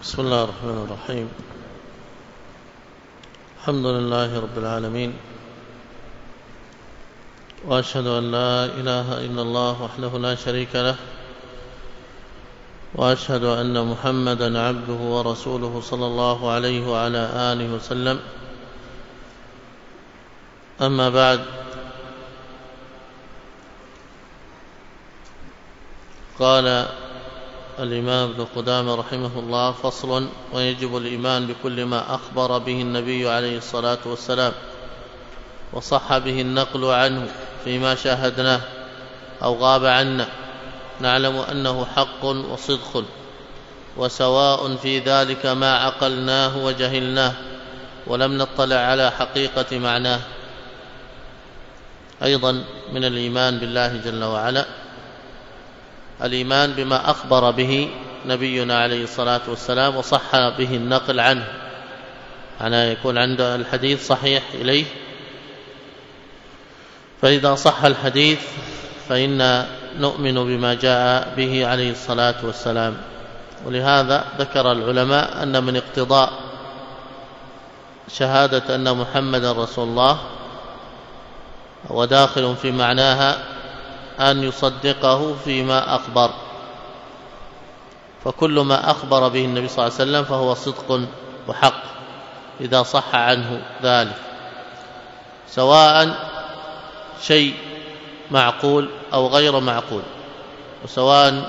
بسم الله الرحمن الرحيم. الحمد لله رب العالمين، وأشهد أن لا إله إلا الله وحده لا شريك له، وأشهد أن محمدا عبده ورسوله صلى الله عليه وعلى آله وسلم. أما بعد، قال الإمام ابن قدامة رحمه الله: فصل: ويجب الإيمان بكل ما أخبر به النبي عليه الصلاة والسلام وصح به النقل عنه فيما شاهدناه أو غاب عنا، نعلم أنه حق وصدق، وسواء في ذلك ما عقلناه وجهلناه ولم نطلع على حقيقة معناه. أيضا من الإيمان بالله جل وعلا الإيمان بما أخبر به نبينا عليه الصلاة والسلام وصح به النقل عنه، أنا يكون عند الحديث صحيح إليه، فإذا صح الحديث فإن نؤمن بما جاء به عليه الصلاة والسلام. ولهذا ذكر العلماء أن من اقتضاء شهادة أن محمد رسول الله وداخل في معناها أن يصدقه فيما أخبر، فكل ما أخبر به النبي صلى الله عليه وسلم فهو صدق وحق إذا صح عنه ذلك، سواء شيء معقول أو غير معقول، وسواء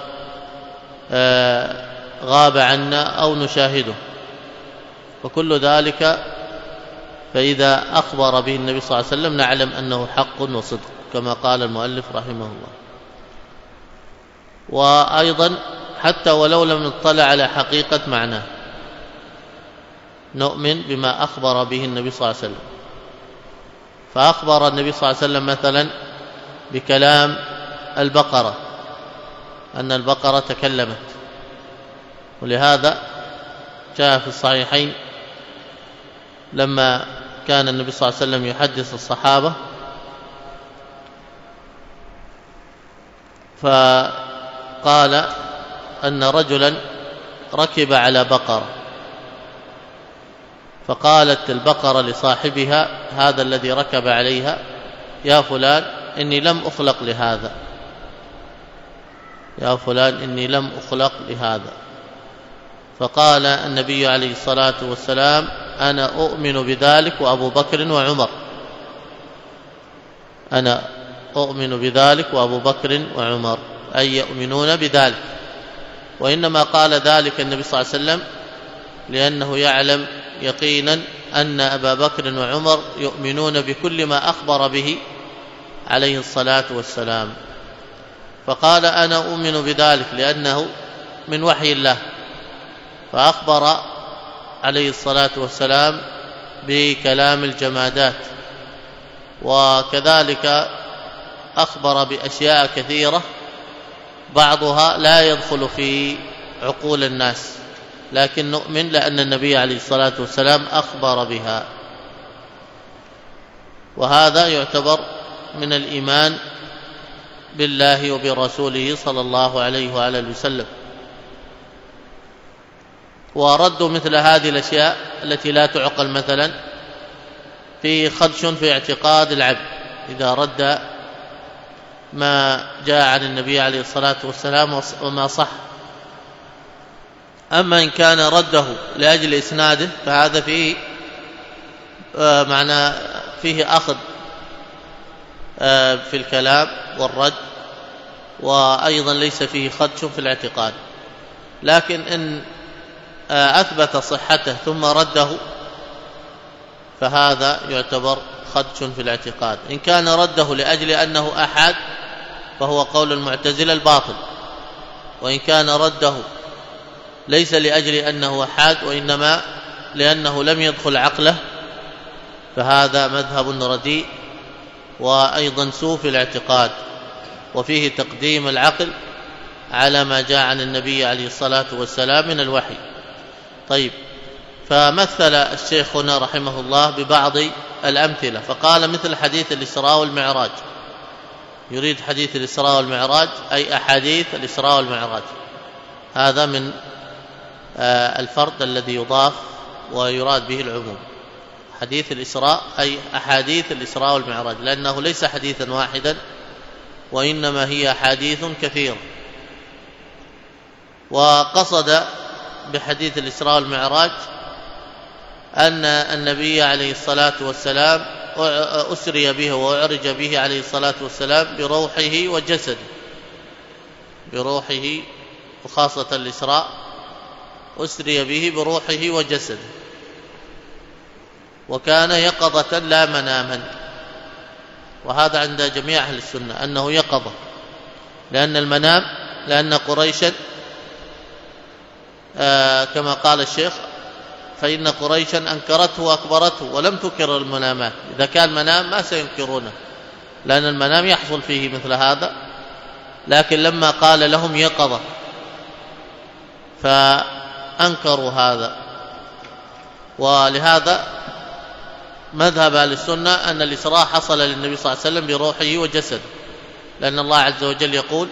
غاب عنا أو نشاهده، وكل ذلك فإذا أخبر به النبي صلى الله عليه وسلم نعلم أنه حق وصدق، كما قال المؤلف رحمه الله. وأيضا حتى ولو لم نطلع على حقيقة معناه نؤمن بما أخبر به النبي صلى الله عليه وسلم. فأخبر النبي صلى الله عليه وسلم مثلا بكلام البقرة، أن البقرة تكلمت، ولهذا جاء في الصحيحين لما كان النبي صلى الله عليه وسلم يحدث الصحابة فقال أن رجلا ركب على بقرة، فقالت البقرة لصاحبها هذا الذي ركب عليها: يا فلان إني لم أخلق لهذا، يا فلان إني لم أخلق لهذا. فقال النبي عليه الصلاة والسلام: أنا أؤمن بذلك وأبو بكر وعمر، أنا أؤمن بذلك وأبو بكر وعمر، أي يؤمنون بذلك. وإنما قال ذلك النبي صلى الله عليه وسلم لأنه يعلم يقينا أن أبا بكر وعمر يؤمنون بكل ما أخبر به عليه الصلاة والسلام، فقال: أنا أؤمن بذلك لأنه من وحي الله، فأخبر عليه الصلاة والسلام بكلام الجمادات، وكذلك أخبر بأشياء كثيرة بعضها لا يدخل في عقول الناس، لكن نؤمن لأن النبي عليه الصلاة والسلام أخبر بها، وهذا يعتبر من الإيمان بالله وبرسوله صلى الله عليه وآله وسلم. ورد مثل هذه الأشياء التي لا تعقل مثلا في خدش في اعتقاد العبد إذا رد ما جاء عن النبي عليه الصلاة والسلام وما صح. أما إن كان رده لأجل إسناده فهذا فيه معنى فيه أخذ في الكلام والرد، وأيضا ليس فيه خدش في الاعتقاد. لكن إن أثبت صحته ثم رده فهذا يعتبر خدش في الاعتقاد. إن كان رده لأجل أنه أحد فهو قول المعتزلة الباطل، وإن كان رده ليس لأجل أنه أحد وإنما لأنه لم يدخل عقله فهذا مذهب رديء وأيضا سوء في الاعتقاد، وفيه تقديم العقل على ما جاء عن النبي عليه الصلاة والسلام من الوحي. طيب، فمثل الشيخ هنا رحمه الله ببعض الأمثلة، فقال مثل حديث الإسراء والمعراج، يريد حديث الإسراء والمعراج أي أحاديث الإسراء والمعراج، هذا من الفرد الذي يضاف ويراد به العموم. حديث الإسراء أي أحاديث الإسراء والمعراج، لأنه ليس حديثا واحدا وإنما هي أحاديث كثيرة. وقصد بحديث الإسراء والمعراج أن النبي عليه الصلاة والسلام أسري به وأعرج به عليه الصلاة والسلام بروحه وجسده، بروحه، وخاصة الإسراء أسري به بروحه وجسده، وكان يقظة لا مناما. وهذا عند جميع أهل السنة أنه يقظة، لأن قريشا كما قال الشيخ فإن قريشا أنكرته وأكبرته ولم تكر المنامات. إذا كان منام ما سينكرونه، لأن المنام يحصل فيه مثل هذا، لكن لما قال لهم يقظة فأنكروا هذا. ولهذا مذهب أهل السنة أن الإسراء حصل للنبي صلى الله عليه وسلم بروحه وجسده، لأن الله عز وجل يقول: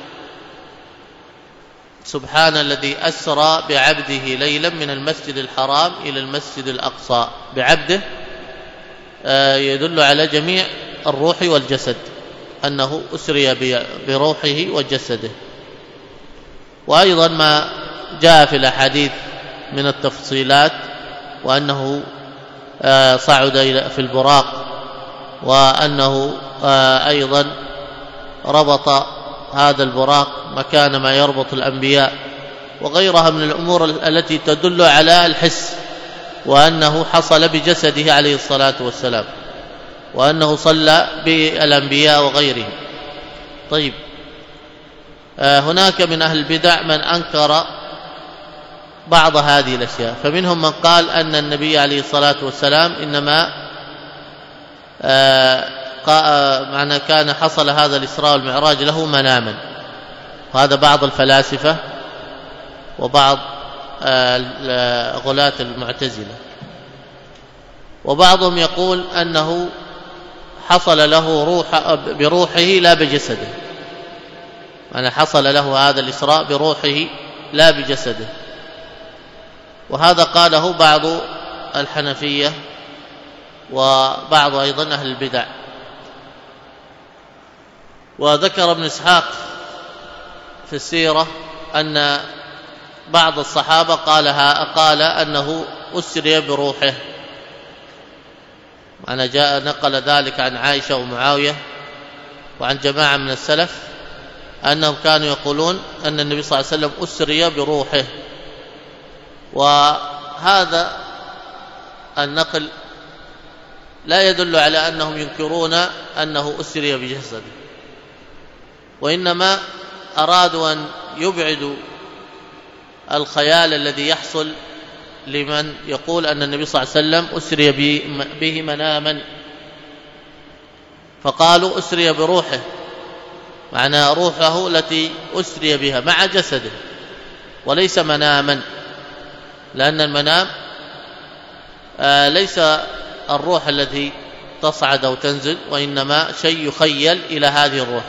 سبحان الذي أسرى بعبده ليلا من المسجد الحرام إلى المسجد الأقصى. بعبده يدل على جميع الروح والجسد، أنه أسري بروحه وجسده. وأيضا ما جاء في الأحاديث من التفصيلات، وأنه صعد في البراق، وأنه أيضا ربط هذا البراق مكان ما يربط الأنبياء، وغيرها من الأمور التي تدل على الحس، وأنه حصل بجسده عليه الصلاة والسلام، وأنه صلى بالأنبياء وغيرهم. طيب، هناك من أهل البدع من أنكر بعض هذه الأشياء، فمنهم من قال أن النبي عليه الصلاة والسلام إنما معنى كان حصل هذا الإسراء والمعراج له مناما. وهذا بعض الفلاسفة وبعض غلاة المعتزلة. وبعضهم يقول أنه حصل له بروحه لا بجسده، يعني حصل له هذا الإسراء بروحه لا بجسده. وهذا قاله بعض الحنفية وبعض أيضا أهل البدع. وذكر ابن إسحاق في السيرة أن بعض الصحابة قال أنه أسري بروحه، أنا نقل ذلك عن عائشة ومعاوية وعن جماعة من السلف أنهم كانوا يقولون أن النبي صلى الله عليه وسلم أسري بروحه. وهذا النقل لا يدل على أنهم ينكرون أنه أسري بجسده، وإنما أرادوا أن يبعدوا الخيال الذي يحصل لمن يقول أن النبي صلى الله عليه وسلم أسري به مناما، فقالوا أسري بروحه، معنى روحه التي أسري بها مع جسده، وليس مناما، لأن المنام ليس الروح التي تصعد أو تنزل، وإنما شيء يخيل إلى هذه الروح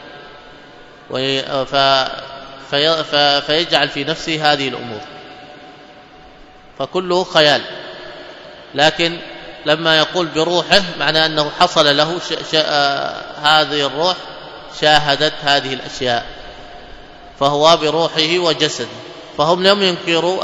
فيجعل في نفسه هذه الأمور، فكله خيال. لكن لما يقول بروحه معنى أنه حصل له هذه الروح شاهدت هذه الأشياء، فهو بروحه وجسده. فهم لم ينكروا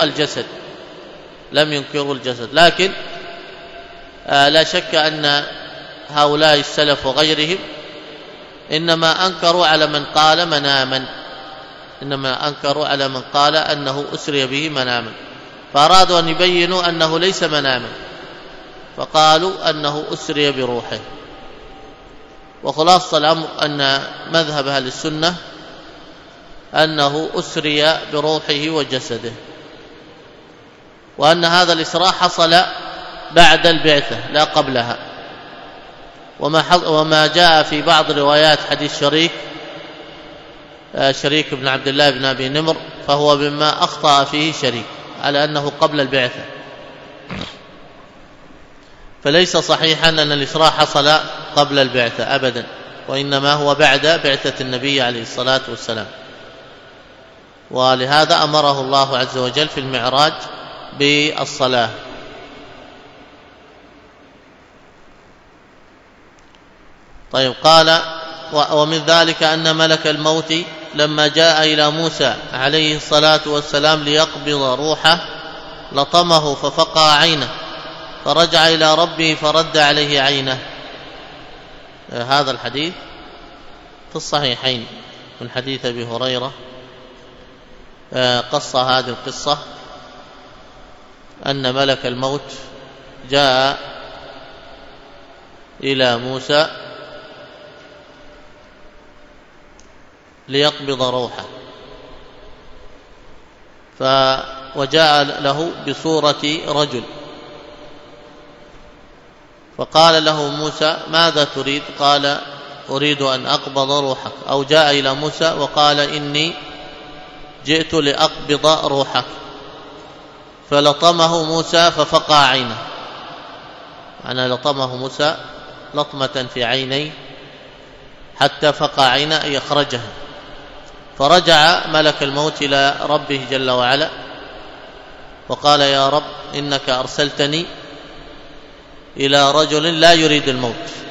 الجسد، لكن لا شك أن هؤلاء السلف وغيرهم إنما أنكروا على من قال مناما، إنما أنكروا على من قال أنه أسري به مناما، فأرادوا أن يبينوا أنه ليس مناما، فقالوا أنه أسري بروحه. وخلاصة الأمر أن مذهب أهل السنة أنه أسري بروحه وجسده، وأن هذا الإسراء حصل بعد البعثة لا قبلها. وما جاء في بعض روايات حديث شريك بن عبد الله بن أبي نمر فهو مما أخطأ فيه شريك على أنه قبل البعثة، فليس صحيحا أن الإسراء حصل قبل البعثة أبدا، وإنما هو بعد بعثة النبي عليه الصلاة والسلام. ولهذا أمره الله عز وجل في المعراج بالصلاة. طيب، قال: ومن ذلك أن ملك الموت لما جاء إلى موسى عليه الصلاة والسلام ليقبض روحه لطمه ففقع عينه، فرجع إلى ربه فرد عليه عينه. هذا الحديث في الصحيحين من حديث أبي هريرة، قص هذه القصة أن ملك الموت جاء إلى موسى ليقبض روحه، وجاء له بصورة رجل، فقال له موسى: ماذا تريد؟ قال: أريد أن أقبض روحك. أو جاء إلى موسى وقال: إني جئت لأقبض روحك، فلطمه موسى ففقع عينه. معنى لطمه موسى لطمة في عينيه حتى فقع عينه أي أخرجها. فرجع ملك الموت إلى ربه جل وعلا وقال: يا رب، إنك أرسلتني إلى رجل لا يريد الموت.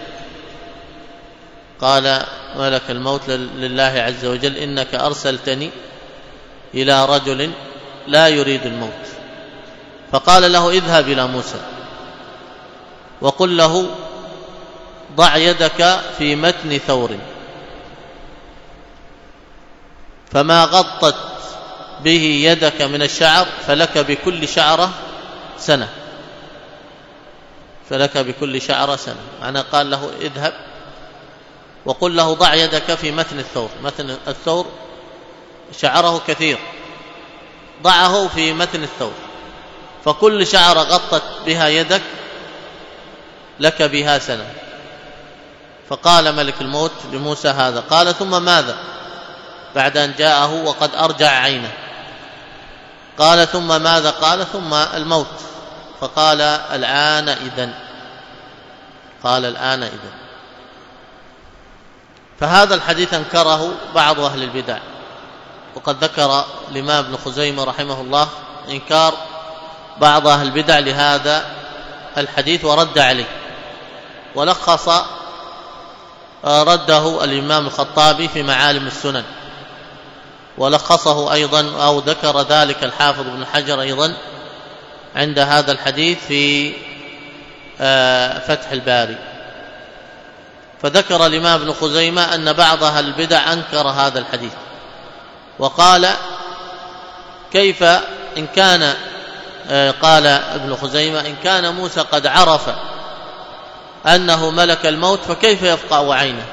قال ملك الموت لله عز وجل: إنك أرسلتني إلى رجل لا يريد الموت. فقال له: اذهب إلى موسى وقل له: ضع يدك في متن ثور، فما غطت به يدك من الشعر فلك بكل شعرة سنة. فلك بكل شعرة سنة. معنى قال له: اذهب وقل له: ضع يدك في متن الثور. متن الثور شعره كثير، ضعه في متن الثور، فكل شعرة غطت بها يدك لك بها سنة. فقال ملك الموت لموسى هذا. قال: ثم ماذا؟ بعد أن جاءه وقد أرجع عينه. قال: ثم ماذا؟ قال: ثم الموت. فقال: الآن إذن. قال: الآن إذن. فهذا الحديث أنكره بعض أهل البدع، وقد ذكر الإمام ابن خزيمة رحمه الله إنكار بعض أهل البدع لهذا الحديث ورد عليه، ولخص رده الإمام الخطابي في معالم السنن، ولخصه أيضا أو ذكر ذلك الحافظ ابن حجر أيضا عند هذا الحديث في فتح الباري. فذكر الإمام ابن خزيمة أن بعض أهل البدع أنكر هذا الحديث وقال: كيف إن كان قال ابن خزيمة: إن كان موسى قد عرف أنه ملك الموت فكيف يفقع عينه؟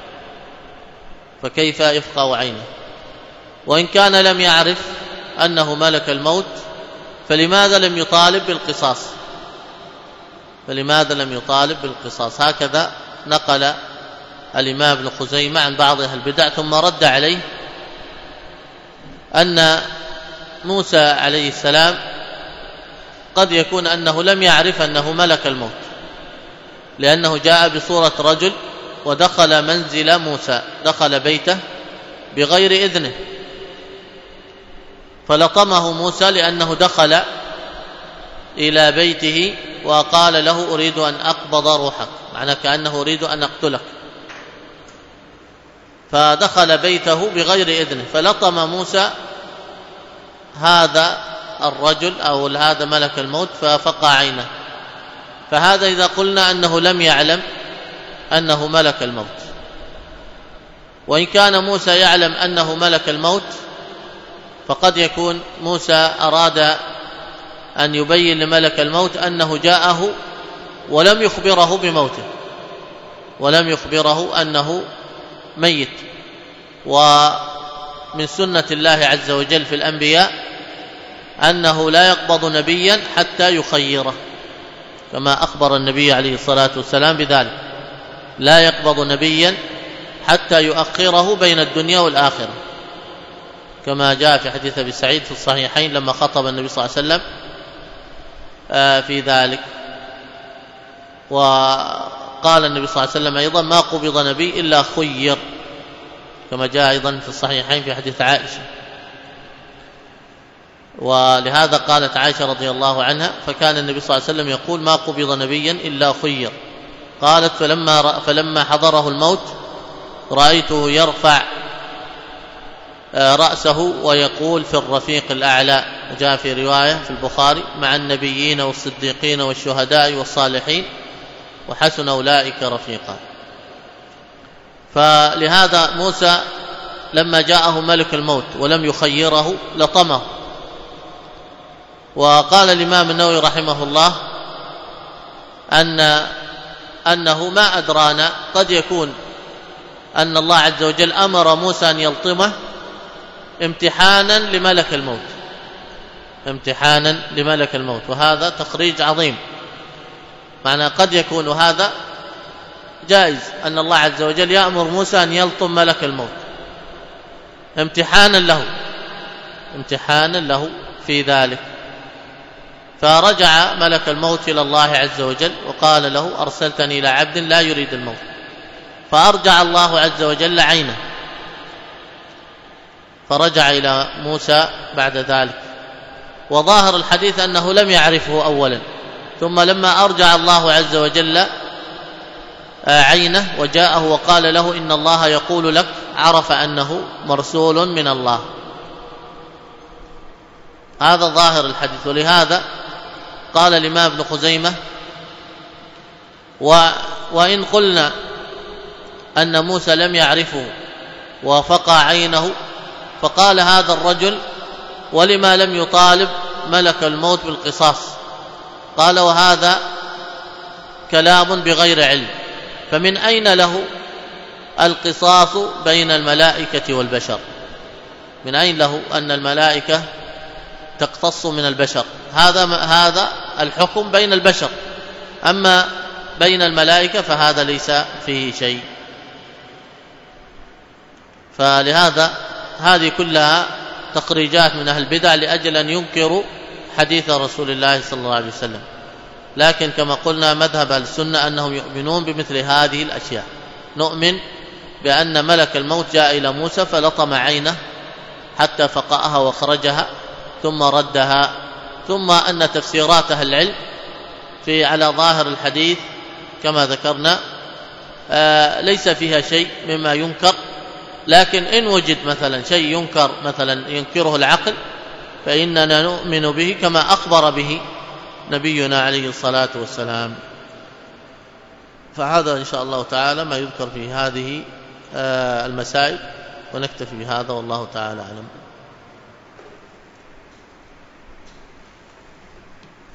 فكيف يفقع عينه؟ وإن كان لم يعرف أنه ملك الموت فلماذا لم يطالب بالقصاص؟ فلماذا لم يطالب بالقصاص؟ هكذا نقل الإمام ابن خزيمة عن بعض أهل البدع، ثم رد عليه أن موسى عليه السلام قد يكون أنه لم يعرف أنه ملك الموت، لأنه جاء بصورة رجل ودخل منزل موسى، دخل بيته بغير إذنه، فلطمه موسى لأنه دخل إلى بيته وقال له: أريد أن أقبض روحك، معنى كأنه أريد أن أقتلك، فدخل بيته بغير إذنه، فلطم موسى هذا الرجل أو هذا ملك الموت ففقع عينه. فهذا إذا قلنا أنه لم يعلم أنه ملك الموت. وإن كان موسى يعلم أنه ملك الموت فقد يكون موسى أراد أن يبين لملك الموت أنه جاءه ولم يخبره بموته، ولم يخبره أنه ميت. ومن سنة الله عز وجل في الأنبياء أنه لا يقبض نبيا حتى يخيره، كما أخبر النبي عليه الصلاة والسلام بذلك: لا يقبض نبيا حتى يؤخره بين الدنيا والآخرة، كما جاء في حديث أبي سعيد في الصحيحين لما خطب النبي صلى الله عليه وسلم في ذلك. وقال النبي صلى الله عليه وسلم أيضا: ما قبض نبي إلا خير، كما جاء أيضا في الصحيحين في حديث عائشة. ولهذا قالت عائشة رضي الله عنها: فكان النبي صلى الله عليه وسلم يقول: ما قبض نبيا إلا خير. قالت: فلما حضره الموت رأيته يرفع رأسه ويقول: في الرفيق الأعلى. جاء في رواية في البخاري: مع النبيين والصديقين والشهداء والصالحين وحسن أولئك رفيقا. فلهذا موسى لما جاءه ملك الموت ولم يخيره لطمه. وقال الإمام النووي رحمه الله أنه ما أدرانا، قد يكون أن الله عز وجل أمر موسى أن يلطمه امتحانا لملك الموت، امتحانا لملك الموت، وهذا تخريج عظيم. معنى قد يكون هذا جائز، أن الله عز وجل يأمر موسى أن يلطم ملك الموت امتحانا له في ذلك. فرجع ملك الموت إلى الله عز وجل وقال له: أرسلتني إلى عبد لا يريد الموت. فأرجع الله عز وجل عينه، فرجع إلى موسى بعد ذلك. وظاهر الحديث أنه لم يعرفه أولا، ثم لما أرجع الله عز وجل عينه وجاءه وقال له: إن الله يقول لك، عرف أنه مرسول من الله. هذا ظاهر الحديث. ولهذا قال الإمام ابن خزيمة: وإن قلنا أن موسى لم يعرفه وفقع عينه، فقال هذا الرجل: ولما لم يطالب ملك الموت بالقصاص؟ قال: وهذا كلام بغير علم، فمن أين له القصاص بين الملائكة والبشر؟ من أين له أن الملائكة تقتص من البشر؟ هذا الحكم بين البشر، أما بين الملائكة فهذا ليس فيه شيء. فلهذا هذه كلها تخريجات من أهل البدع لأجل أن ينكروا حديث رسول الله صلى الله عليه وسلم. لكن كما قلنا مذهب السنة أنهم يؤمنون بمثل هذه الأشياء. نؤمن بأن ملك الموت جاء إلى موسى فلطم عينه حتى فقأها وخرجها ثم ردها، ثم أن تفسيرات أهل العلم على ظاهر الحديث كما ذكرنا ليس فيها شيء مما ينكر. لكن إن وجد مثلا شيء ينكر، مثلا ينكره العقل، فإننا نؤمن به كما أخبر به نبينا عليه الصلاة والسلام. فهذا إن شاء الله تعالى ما يذكر في هذه المسائل، ونكتفي بهذا والله تعالى أعلم.